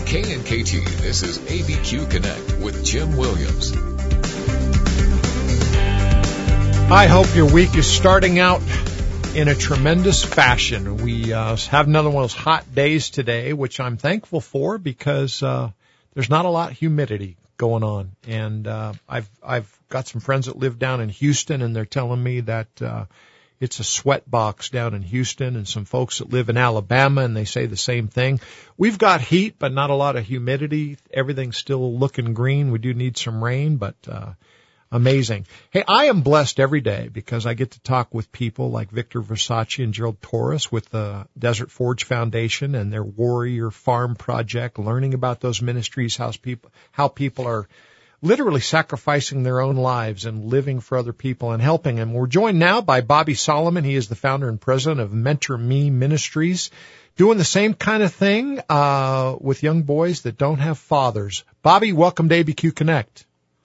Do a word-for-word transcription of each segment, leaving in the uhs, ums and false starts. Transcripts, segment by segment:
K N K T, this is A B Q Connect with Jim Williams. I hope your week is starting out in a tremendous fashion. We uh, have another one of those hot days today, which I'm thankful for because uh, there's not a lot of humidity going on. And uh, I've I've got some friends that live down in Houston, and they're telling me that uh, it's a sweat box down in Houston, and some folks that live in Alabama, and they say the same thing. We've got heat, but not a lot of humidity. Everything's still looking green. We do need some rain, but uh, amazing. Hey, I am blessed every day because I get to talk with people like Victor Versace and Gerald Torres with the Desert Forge Foundation and their Warrior Farm Project, learning about those ministries, how people, how people are literally sacrificing their own lives and living for other people and helping them. We're joined now by Bobby Solomon. He is the founder and president of Mentor Me Ministries, doing the same kind of thing uh with young boys that don't have fathers. Bobby, welcome to A B Q Connect.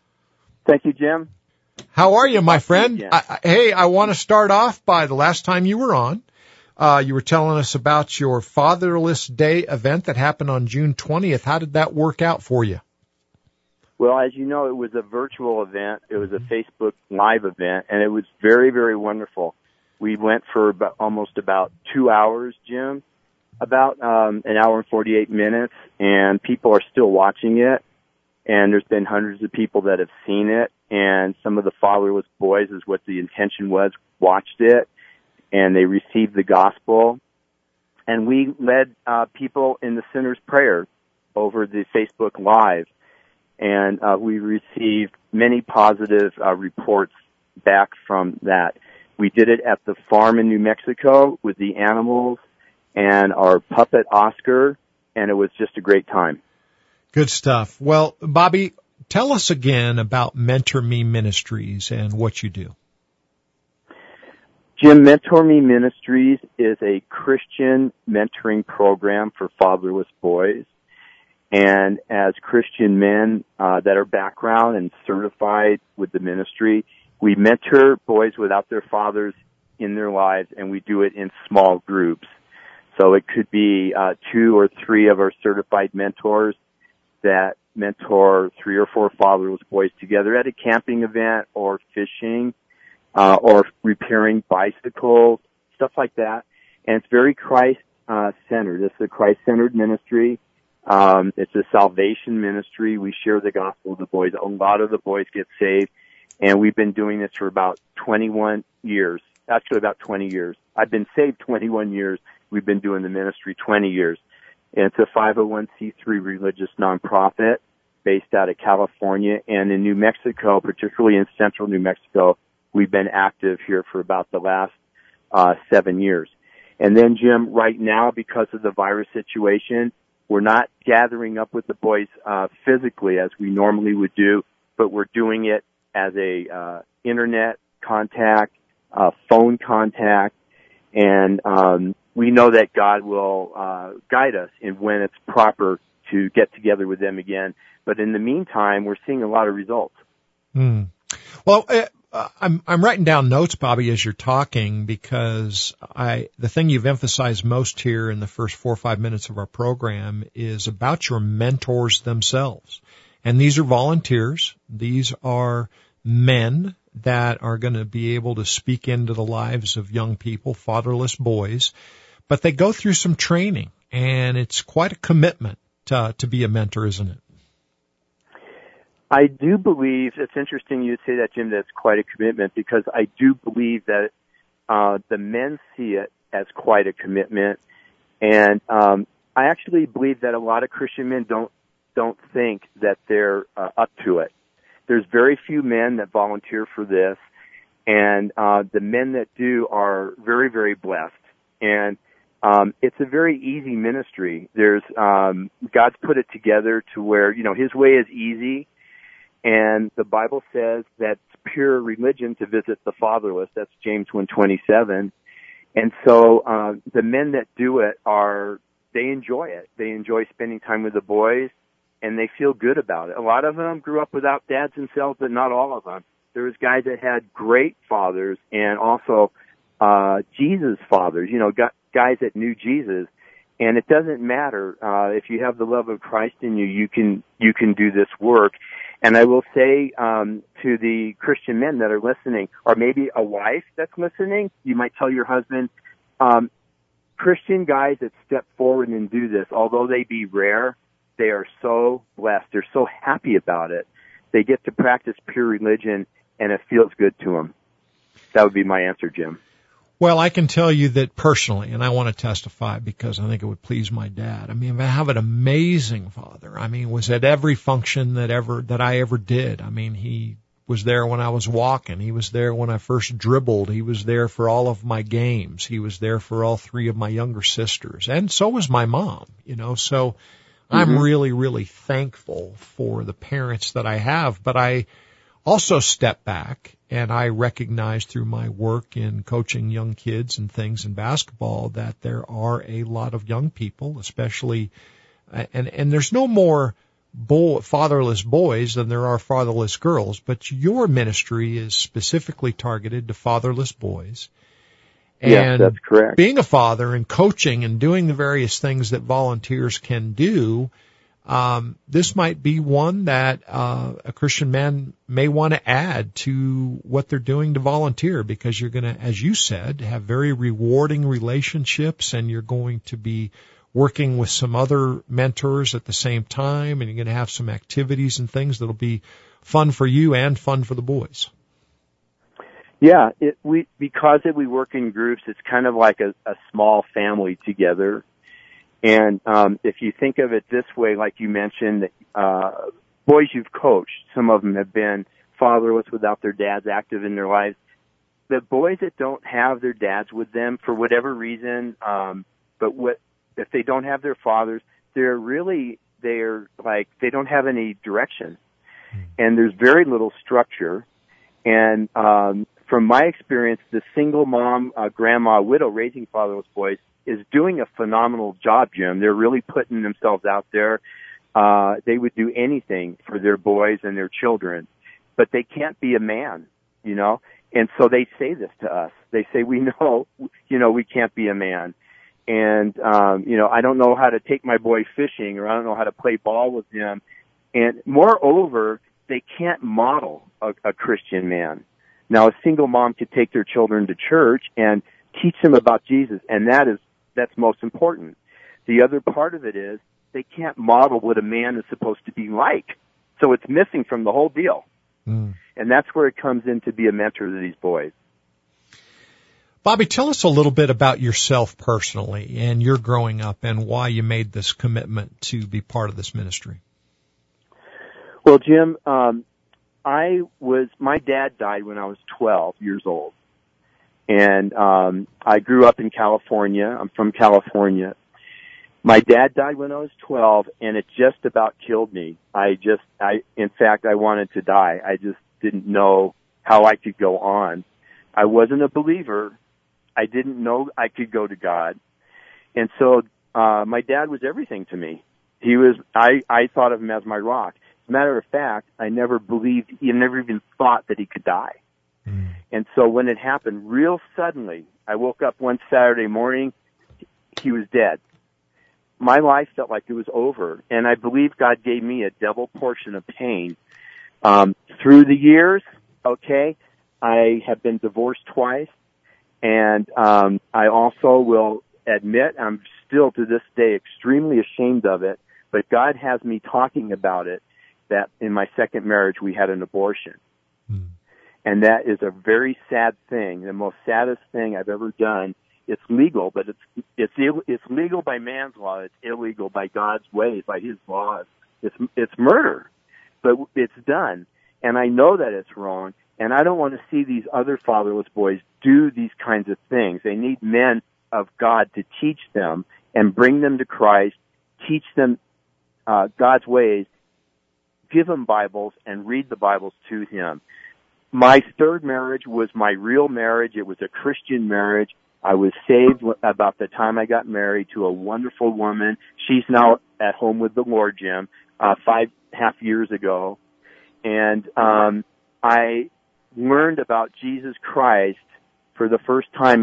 Thank you, Jim. How are you, my friend? I, I, hey, I want to start off by the last time you were on. Uh, you were telling us about your Fatherless Day event that happened on June twentieth. How did that work out for you? Well, as you know, it was a virtual event. It was a Facebook Live event, and it was very, very wonderful. We went for about, almost about two hours, Jim, about um, an hour and forty-eight minutes, and people are still watching it. And there's been hundreds of people that have seen it, and some of the fatherless boys, is what the intention was, watched it, and they received the gospel. And we led uh, people in the sinner's prayer over the Facebook Live, and uh, we received many positive uh, reports back from that. We did it at the farm in New Mexico with the animals and our puppet Oscar, and it was just a great time. Good stuff. Well, Bobby, tell us again about Mentor Me Ministries and what you do. Jim, Mentor Me Ministries is a Christian mentoring program for fatherless boys. And as Christian men uh, that are background and certified with the ministry, we mentor boys without their fathers in their lives, and we do it in small groups. So it could be uh, two or three of our certified mentors that mentor three or four fatherless boys together at a camping event or fishing uh, or repairing bicycles, stuff like that. And it's very Christ-centered. Uh, it's a Christ-centered ministry. Um, it's a salvation ministry. We share the gospel with the boys. A lot of the boys get saved, and we've been doing this for about twenty-one years. Actually, about twenty years. I've been saved twenty-one years. We've been doing the ministry twenty years. It's a five oh one c three religious nonprofit based out of California, and in New Mexico, particularly in central New Mexico, we've been active here for about the last uh, seven years. And then, Jim, right now, because of the virus situation, we're not gathering up with the boys uh, physically as we normally would do, but we're doing it as a uh, internet contact, uh, phone contact, and um, we know that God will uh, guide us in when it's proper to get together with them again. But in the meantime, we're seeing a lot of results. Mm. Well, uh, I'm I'm writing down notes, Bobby, as you're talking, because I the thing you've emphasized most here in the first four or five minutes of our program is about your mentors themselves. And these are volunteers. These are men that are going to be able to speak into the lives of young people, fatherless boys. But they go through some training, and it's quite a commitment to, to be a mentor, isn't it? I do believe, it's interesting you say that, Jim, that it's quite a commitment, because I do believe that uh, the men see it as quite a commitment. And um, I actually believe that a lot of Christian men don't don't think that they're uh, up to it. There's very few men that volunteer for this, and uh, the men that do are very, very blessed. And um, it's a very easy ministry. There's um, God's put it together to where, you know, His way is easy, and the Bible says that it's pure religion to visit the fatherless. That's James one twenty-seven. And so uh, the men that do it are, they enjoy it. They enjoy spending time with the boys, and they feel good about it. A lot of them grew up without dads themselves, but not all of them. There was guys that had great fathers and also uh Jesus fathers, you know, guys that knew Jesus. And it doesn't matter, uh, if you have the love of Christ in you, you can, you can do this work. And I will say, um, to the Christian men that are listening, or maybe a wife that's listening, you might tell your husband, um, Christian guys that step forward and do this, although they be rare, they are so blessed. They're so happy about it. They get to practice pure religion, and it feels good to them. That would be my answer, Jim. Well, I can tell you that personally, and I want to testify because I think it would please my dad. I mean, I have an amazing father. I mean, was at every function that ever, that I ever did. I mean, he was there when I was walking. He was there when I first dribbled. He was there for all of my games. He was there for all three of my younger sisters. And so was my mom, you know, so mm-hmm. I'm really, really thankful for the parents that I have, but I also step back and I recognize through my work in coaching young kids and things in basketball that there are a lot of young people, especially, and, and there's no more boy, fatherless boys than there are fatherless girls, but your ministry is specifically targeted to fatherless boys. And yes, that's correct. Being a father and coaching and doing the various things that volunteers can do, Um, this might be one that uh, a Christian man may want to add to what they're doing to volunteer, because you're going to, as you said, have very rewarding relationships, and you're going to be working with some other mentors at the same time, and you're going to have some activities and things that'll be fun for you and fun for the boys. Yeah, it, we because it, we work in groups, it's kind of like a, a small family together. And um, if you think of it this way, like you mentioned, uh, boys you've coached, some of them have been fatherless without their dads active in their lives. The boys that don't have their dads with them for whatever reason, um, but what if they don't have their fathers, they're really, they're like, they don't have any direction. And there's very little structure. And um, from my experience, the single mom, uh, grandma, widow raising fatherless boys is doing a phenomenal job, Jim. They're really putting themselves out there. Uh, they would do anything for their boys and their children, but they can't be a man, you know? And so they say this to us. They say, we know, you know, we can't be a man. And, um, you know, I don't know how to take my boy fishing, or I don't know how to play ball with him. And moreover, they can't model a, a Christian man. Now, a single mom could take their children to church and teach them about Jesus, and that is, that's most important. The other part of it is they can't model what a man is supposed to be like. So it's missing from the whole deal. Mm. And that's where it comes in to be a mentor to these boys. Bobby, tell us a little bit about yourself personally and your growing up and why you made this commitment to be part of this ministry. Well, Jim, um, I was, my dad died when I was twelve years old. And um, I grew up in California. I'm from California. My dad died when I was twelve, and it just about killed me. I just, I, in fact, I wanted to die. I just didn't know how I could go on. I wasn't a believer. I didn't know I could go to God. And so uh, my dad was everything to me. He was, I, I thought of him as my rock. As a matter of fact, I never believed, he never even thought that he could die. Mm. And so when it happened real suddenly, I woke up one Saturday morning, he was dead. My life felt like it was over, and I believe God gave me a double portion of pain. Um, through the years, okay, I have been divorced twice, and um, I also will admit I'm still to this day extremely ashamed of it, but God has me talking about it, that in my second marriage we had an abortion. Mm. And that is a very sad thing, the most saddest thing I've ever done. It's legal, but it's it's it's legal by man's law. It's illegal by God's ways, by His laws. It's it's murder, but it's done, and I know that it's wrong. And I don't want to see these other fatherless boys do these kinds of things. They need men of God to teach them and bring them to Christ, teach them uh, God's ways, give them Bibles, and read the Bibles to Him. My third marriage was my real marriage. It was a Christian marriage. I was saved about the time I got married to a wonderful woman. She's now at home with the Lord, Jim, uh, five and a half years ago. And um, I learned about Jesus Christ for the first time at, at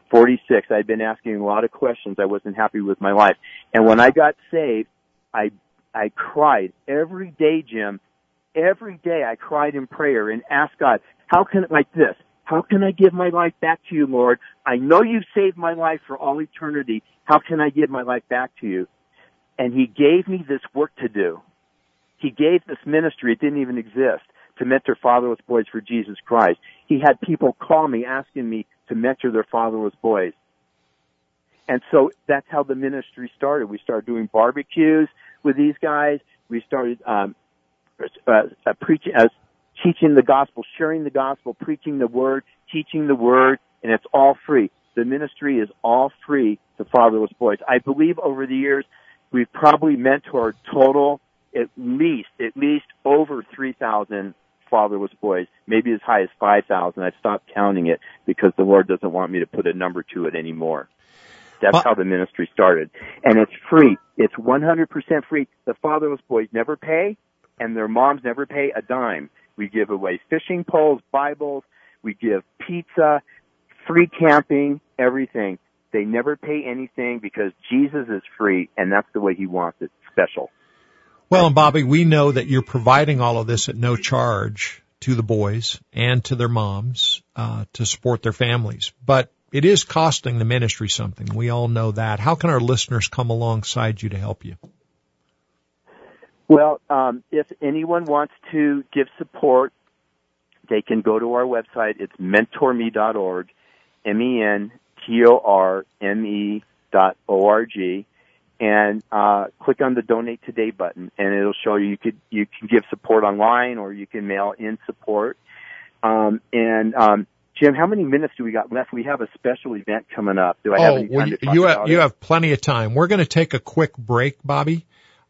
forty-six. I'd been asking a lot of questions. I wasn't happy with my life. And when I got saved, I, I cried every day, Jim. Every day I cried in prayer and asked God, how can it like this? How can I give my life back to you, Lord? I know you've saved my life for all eternity. How can I give my life back to you? And he gave me this work to do. He gave this ministry, it didn't even exist, to mentor fatherless boys for Jesus Christ. He had people call me asking me to mentor their fatherless boys. And so that's how the ministry started. We started doing barbecues with these guys. We started um, uh, uh, preaching, uh, teaching the gospel, sharing the gospel, preaching the word, teaching the word, and it's all free. The ministry is all free to fatherless boys. I believe over the years we've probably mentored total at least, at least over three thousand fatherless boys, maybe as high as five thousand. I've stopped counting it because the Lord doesn't want me to put a number to it anymore. That's well, how the ministry started. And it's free. It's one hundred percent free. The fatherless boys never pay, and their moms never pay a dime. We give away fishing poles, Bibles, we give pizza, free camping, everything. They never pay anything because Jesus is free, and that's the way he wants it, special. Well, and Bobby, we know that you're providing all of this at no charge to the boys and to their moms uh, to support their families. But it is costing the ministry something. We all know that. How can our listeners come alongside you to help you? Well, um, if anyone wants to give support, they can go to our website. It's mentor me dot org, M E N T O R M E dot O R G, and uh, click on the Donate Today button, and it'll show you you could you can give support online or you can mail in support. Um, and um, Jim, how many minutes do we got left? We have a special event coming up. Do I have oh, any time well, to talk you about have, it? You have plenty of time. We're going to take a quick break, Bobby.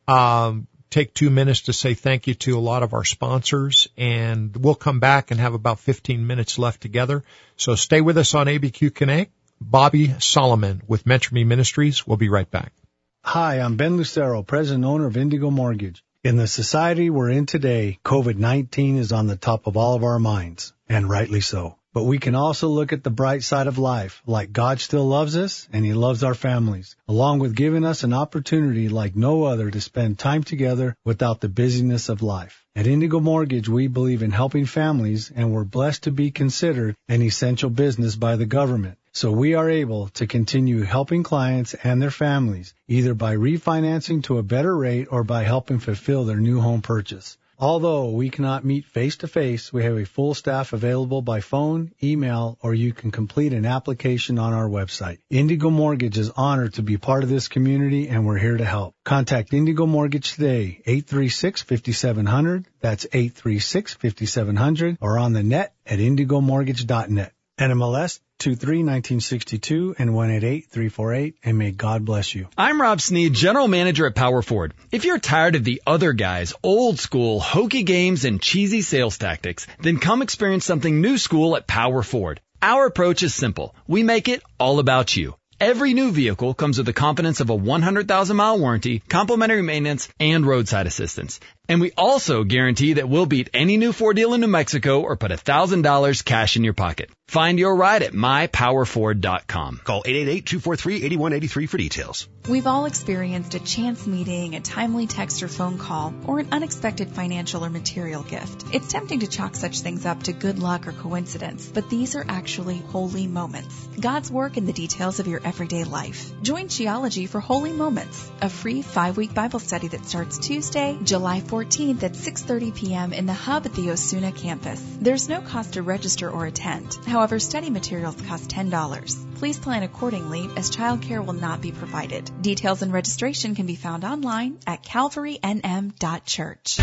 Um, take two minutes to say thank you to a lot of our sponsors, and we'll come back and have about fifteen minutes left together. So stay with us on A B Q Connect. Bobby Solomon with Mentor Me Ministries. We'll be right back. Hi, I'm Ben Lucero, president and owner of Indigo Mortgage. In the society we're in today, COVID nineteen is on the top of all of our minds, and rightly so. But we can also look at the bright side of life, like God still loves us and he loves our families, along with giving us an opportunity like no other to spend time together without the busyness of life. At Indigo Mortgage, we believe in helping families, and we're blessed to be considered an essential business by the government. So we are able to continue helping clients and their families, either by refinancing to a better rate or by helping fulfill their new home purchase. Although we cannot meet face-to-face, we have a full staff available by phone, email, or you can complete an application on our website. Indigo Mortgage is honored to be part of this community, and we're here to help. Contact Indigo Mortgage today, eight three six, five seven zero zero. That's eight three six, five seven zero zero, or on the net at indigo mortgage dot net. N M L S two three nineteen sixty-two and one eight eight three four eight, and may God bless you. I'm Rob Sneed, General Manager at Power Ford. If you're tired of the other guys' old school, hokey games and cheesy sales tactics, then come experience something new school at Power Ford. Our approach is simple. We make it all about you. Every new vehicle comes with the confidence of a one hundred thousand mile warranty, complimentary maintenance, and roadside assistance. And we also guarantee that we'll beat any new Ford deal in New Mexico or put one thousand dollars cash in your pocket. Find your ride at my power ford dot com. Call eight eight eight, two four three, eight one eight three for details. We've all experienced a chance meeting, a timely text or phone call, or an unexpected financial or material gift. It's tempting to chalk such things up to good luck or coincidence, but these are actually holy moments. God's work in the details of your everyday life. Join Sheology for Holy Moments, a free five-week Bible study that starts Tuesday, July fourteenth at six thirty p.m. in the Hub at the Osuna campus. There's no cost to register or attend. However, study materials cost ten dollars. Please plan accordingly, as childcare will not be provided. Details and registration can be found online at calvary n m dot church.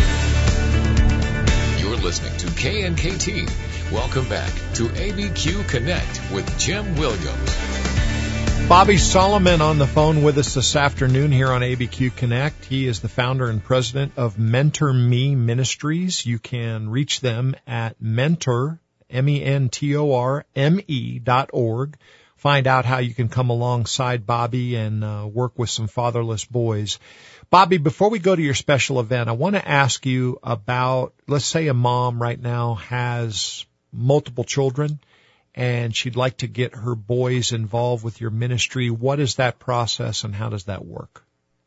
You're listening to K N K T. Welcome back to A B Q Connect with Jim Williams. Bobby Solomon on the phone with us this afternoon here on A B Q Connect. He is the founder and president of Mentor Me Ministries. You can reach them at mentor, M E N T O R M E dot org. Find out how you can come alongside Bobby and uh, work with some fatherless boys. Bobby, before we go to your special event, I want to ask you about, let's say a mom right now has multiple children, and she'd like to get her boys involved with your ministry. What is that process, and how does that work?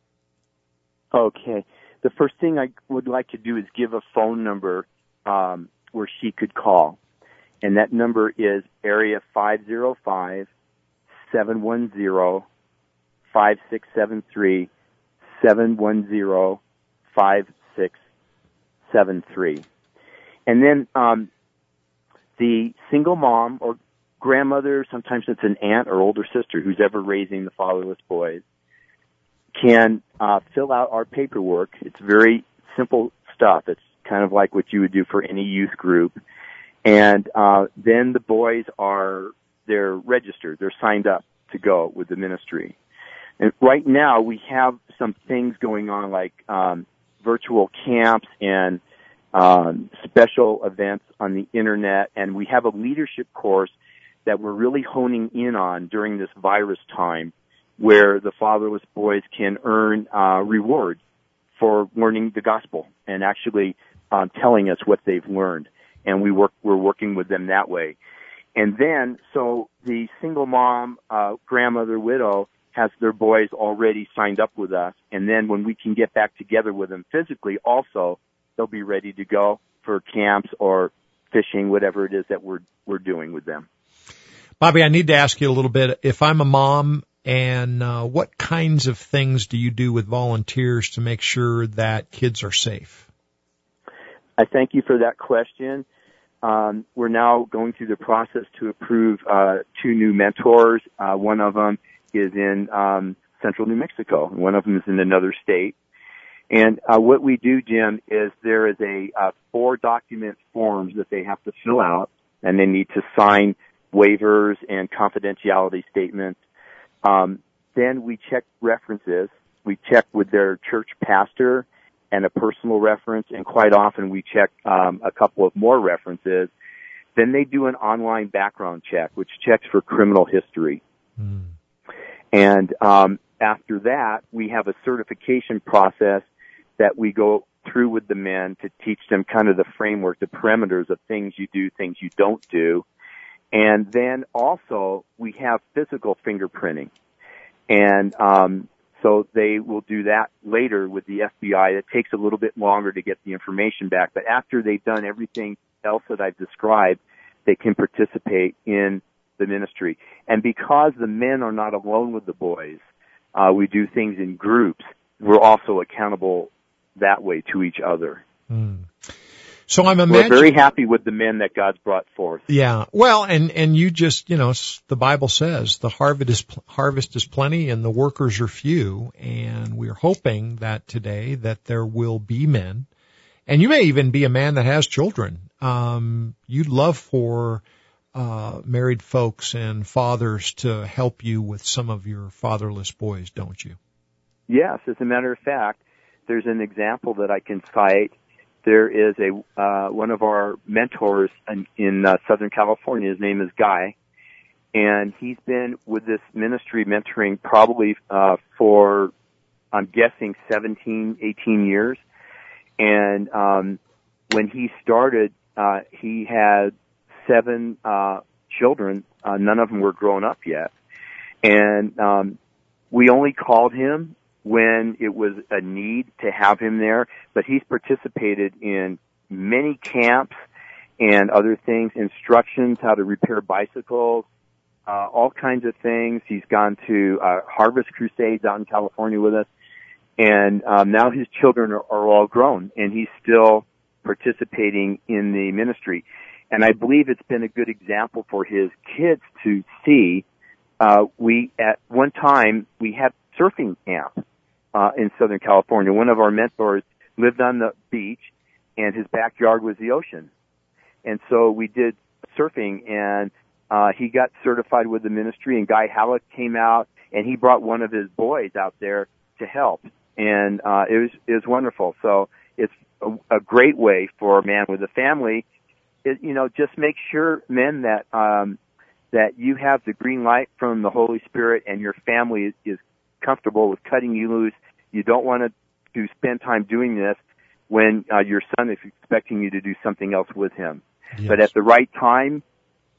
Okay. The first thing I would like to do is give a phone number um, where she could call. And that number is area five oh five, seven one zero, five six seven three, seven one zero, five six seven three. And then um, the single mom or grandmother, sometimes it's an aunt or older sister who's ever raising the fatherless boys, can uh, fill out our paperwork. It's very simple stuff. It's kind of like what you would do for any youth group. And uh, then the boys are, they're registered. They're signed up to go with the ministry. And right now we have some things going on like um, virtual camps and um, special events on the Internet. And we have a leadership course that we're really honing in on during this virus time, where the fatherless boys can earn uh, rewards for learning the gospel and actually um, telling us what they've learned. And we work, we're working with them that way. And then, so the single mom, uh, grandmother, widow has their boys already signed up with us. And then when we can get back together with them physically, also, they'll be ready to go for camps or fishing, whatever it is that we're, we're doing with them. Bobby, I need to ask you a little bit. If I'm a mom, and uh, what kinds of things do you do with volunteers to make sure that kids are safe? I thank you for that question. Um, we're now going through the process to approve uh, two new mentors. Uh, one of them is in um, central New Mexico, and one of them is in another state. And uh, what we do, Jim, is there is a uh, four document forms that they have to fill out, and they need to sign waivers and confidentiality statements. Um, then we check references. We check with their church pastor and a personal reference, and quite often we check um, a couple of more references. Then they do an online background check, which checks for criminal history. Mm. And um, after that, we have a certification process that we go through with the men to teach them kind of the framework, the parameters of things you do, things you don't do. And then also we have physical fingerprinting. And um, so they will do that later with the F B I. It takes a little bit longer to get the information back. But after they've done everything else that I've described, they can participate in the ministry. And because the men are not alone with the boys, uh, we do things in groups. We're also accountable that way to each other. Mm. So I'm imagining, we're very happy with the men that God's brought forth. Yeah. Well, and, and you just, you know, the Bible says the harvest is, harvest is plenty and the workers are few. And we're hoping that today that there will be men, and you may even be a man that has children. Um, you'd love for, uh, married folks and fathers to help you with some of your fatherless boys, don't you? Yes. As a matter of fact, there's an example that I can cite. There is a uh, one of our mentors in, in uh, Southern California. His name is Guy, and he's been with this ministry mentoring probably uh, for, I'm guessing, seventeen, eighteen years. And um, when he started, uh, he had seven uh, children. Uh, none of them were grown up yet, and um, we only called him when it was a need to have him there, but he's participated in many camps and other things, instructions, how to repair bicycles, uh, all kinds of things. He's gone to uh, Harvest Crusades out in California with us, and um, now his children are, are all grown, and he's still participating in the ministry. And I believe it's been a good example for his kids to see. Uh, we, at one time, we had surfing camp uh, in Southern California. One of our mentors lived on the beach, and his backyard was the ocean. And so we did surfing, and uh, he got certified with the ministry, and Guy Halleck came out, and he brought one of his boys out there to help. And uh, it was it was wonderful. So it's a, a great way for a man with a family. It, you know, just make sure, men, that um, that you have the green light from the Holy Spirit, and your family is, is comfortable with cutting you loose. You don't want to, to spend time doing this when uh, your son is expecting you to do something else with him. Yes. But at the right time,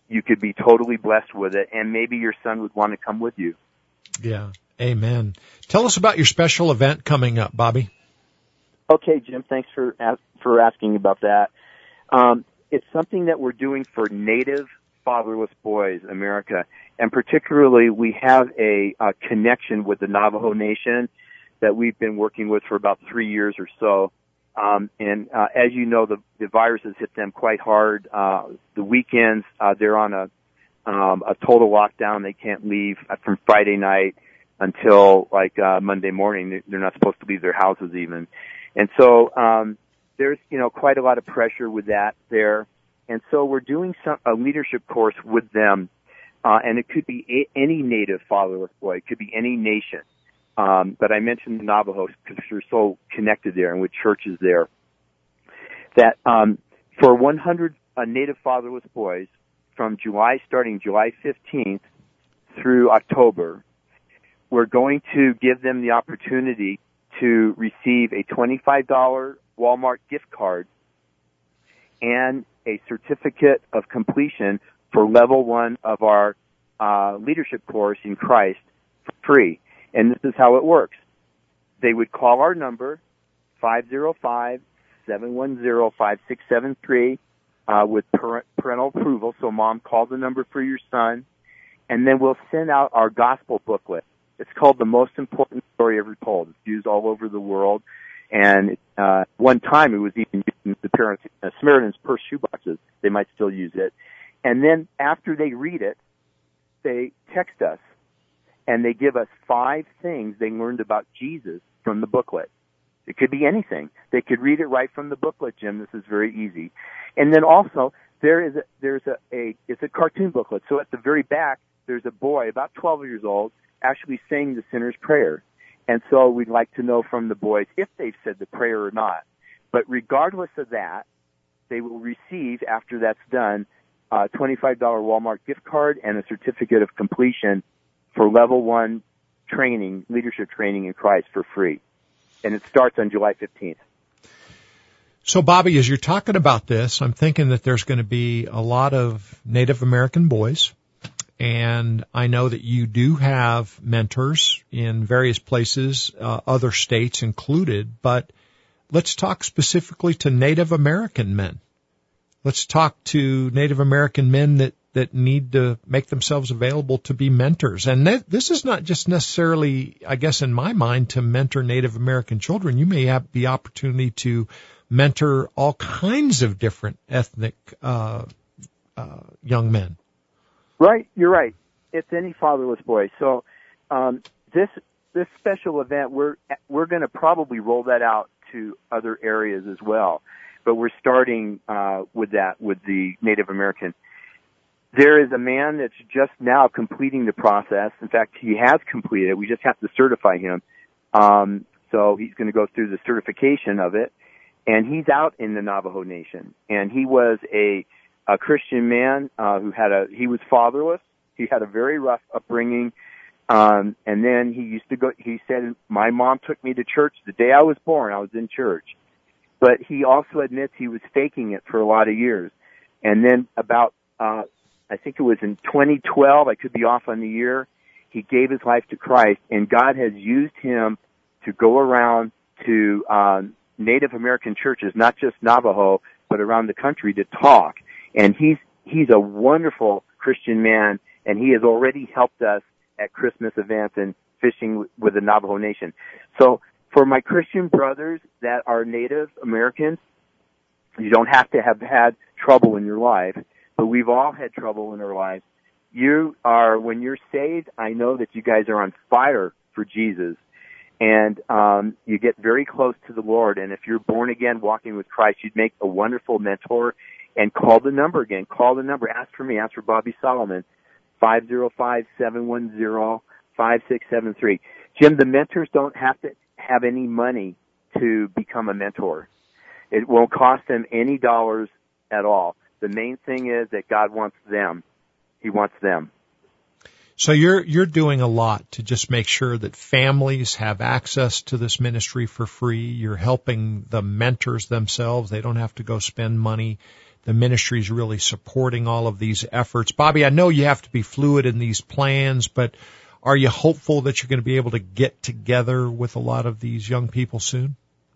you could be totally blessed with it, and maybe your son would want to come with you. Yeah. Amen. Tell us about your special event coming up, Bobby. Okay, Jim, thanks for for asking about that. Um, it's something that we're doing for Native Fatherless Boys America, and particularly we have a, a connection with the Navajo Nation that we've been working with for about three years or so. Um, and uh, as you know, the, the virus has hit them quite hard. Uh, the weekends, uh, they're on a um, a total lockdown. They can't leave from Friday night until like uh, Monday morning. They're not supposed to leave their houses even. And so um, there's, you know, quite a lot of pressure with that there. And so we're doing some, a leadership course with them, uh, and it could be a, any Native fatherless boy. It could be any nation. Um, but I mentioned the Navajos because they're so connected there and with churches there. That um, for one hundred uh, Native fatherless boys from July, starting July fifteenth through October, we're going to give them the opportunity to receive a twenty-five dollars Walmart gift card and a certificate of completion for level one of our uh, leadership course in Christ for free. And this is how it works. They would call our number, five oh five, seven one oh, five six seven three, uh, with parental approval. So mom, call the number for your son. And then we'll send out our gospel booklet. It's called The Most Important Story Ever Told. It's used all over the world. And uh, one time it was even used in the parents, uh, Samaritan's Purse shoeboxes. They might still use it. And then after they read it, they text us, and they give us five things they learned about Jesus from the booklet. It could be anything. They could read it right from the booklet, Jim. This is very easy. And then also, there is a, there's a, a it's a cartoon booklet. So at the very back, there's a boy about twelve years old actually saying the sinner's prayer. And so we'd like to know from the boys if they've said the prayer or not. But regardless of that, they will receive, after that's done, a twenty-five dollars Walmart gift card and a certificate of completion for level one training, leadership training in Christ for free. And it starts on July fifteenth. So, Bobby, as you're talking about this, I'm thinking that there's going to be a lot of Native American boys. And I know that you do have mentors in various places, uh, other states included, but let's talk specifically to Native American men. Let's talk to Native American men that, that need to make themselves available to be mentors. And that, this is not just necessarily, I guess, in my mind, to mentor Native American children. You may have the opportunity to mentor all kinds of different ethnic uh, uh, young men. Right, you're right. It's any fatherless boy. So um, this this special event, we're we're going to probably roll that out to other areas as well. But we're starting uh, with that, with the Native American. There is a man that's just now completing the process. In fact, he has completed it. We just have to certify him. Um, so he's going to go through the certification of it. And he's out in the Navajo Nation. And he was a a Christian man uh, who had a, he was fatherless. He had a very rough upbringing. Um, and then he used to go, he said, my mom took me to church the day I was born. I was in church. But he also admits he was faking it for a lot of years. And then about, uh, I think it was in twenty twelve, I could be off on the year, he gave his life to Christ, and God has used him to go around to um, Native American churches, not just Navajo, but around the country to talk. And he's he's a wonderful Christian man, and he has already helped us at Christmas events and fishing with the Navajo Nation. So for my Christian brothers that are Native Americans, you don't have to have had trouble in your life, but we've all had trouble in our lives. You are, when you're saved, I know that you guys are on fire for Jesus, and um, you get very close to the Lord. And if you're born again, walking with Christ, you'd make a wonderful mentor. And call the number again. Call the number. Ask for me. Ask for Bobby Solomon, five oh five, seven one oh, five six seven three. Jim, the mentors don't have to have any money to become a mentor. It won't cost them any dollars at all. The main thing is that God wants them. He wants them. So you're you're doing a lot to just make sure that families have access to this ministry for free. You're helping the mentors themselves. They don't have to go spend money. the ministry is really supporting all of these efforts. Bobby, I know you have to be fluid in these plans, but are you hopeful that you're going to be able to get together with a lot of these young people soon?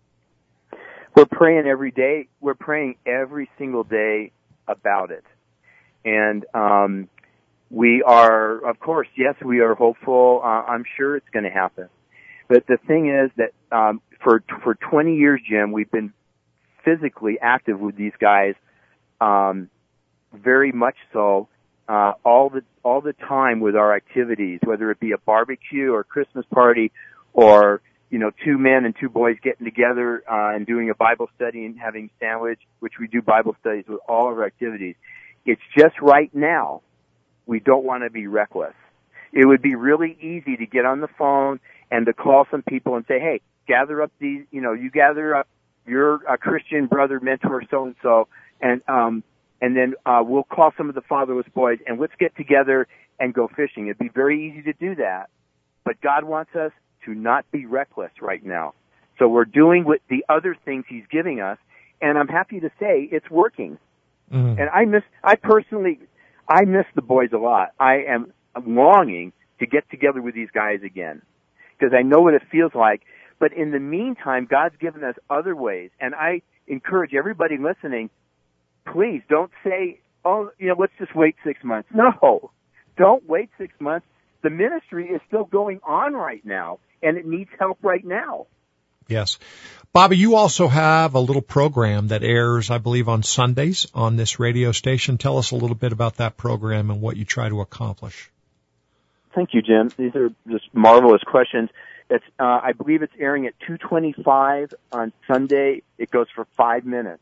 We're praying every day. We're praying every single day about it. And um, we are, of course, yes, we are hopeful. Uh, I'm sure it's going to happen. But the thing is that um, for for twenty years, Jim, we've been physically active with these guys, um, very much so, uh, all the all the time with our activities, whether it be a barbecue or Christmas party, or you know, two men and two boys getting together uh, and doing a Bible study and having sandwich, which we do Bible studies with all of our activities. It's just right now we don't want to be reckless. It would be really easy to get on the phone and to call some people and say, hey, gather up these, you know, you gather up your uh, Christian brother, mentor, so-and-so, and um, and then uh, we'll call some of the fatherless boys and let's get together and go fishing. It'd be very easy to do that, but God wants us to not be reckless right now. So we're doing what the other things He's giving us, and I'm happy to say it's working. Mm-hmm. And I miss, I personally, I miss the boys a lot. I am longing to get together with these guys again because I know what it feels like. But in the meantime, God's given us other ways, and I encourage everybody listening, please don't say, oh, you know, let's just wait six months. No, don't wait six months. The ministry is still going on right now, and it needs help right now. Yes. Bobby, you also have a little program that airs, I believe, on Sundays on this radio station. Tell us a little bit about that program and what you try to accomplish. Thank you, Jim. These are just marvelous questions. It's, uh, I believe it's airing at two twenty-five on Sunday. It goes for five minutes.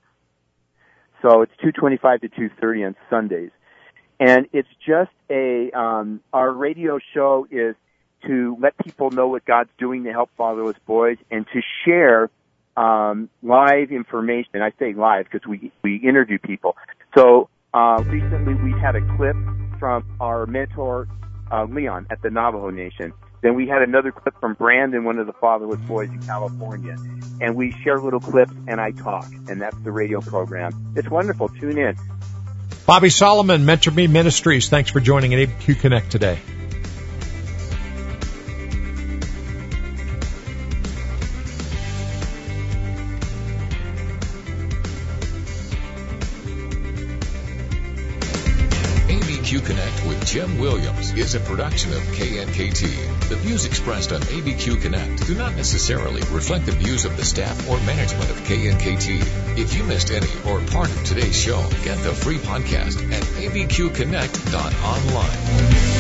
So it's two twenty-five to two thirty on Sundays. And it's just a, um, our radio show is to let people know what God's doing to help fatherless boys and to share um, live information. I say live because we, we interview people. So uh, recently we had a clip from our mentor, uh, Leon, at the Navajo Nation. Then we had another clip from Brandon, one of the fatherless boys in California. And we share little clips, and I talk. And that's the radio program. It's wonderful. Tune in. Bobby Solomon, Mentor Me Ministries. Thanks for joining A B Q Connect today. A B Q Connect with Jim Williams is a production of K N K T. The views expressed on A B Q Connect do not necessarily reflect the views of the staff or management of K N K T. If you missed any or part of today's show, get the free podcast at a b q connect dot online.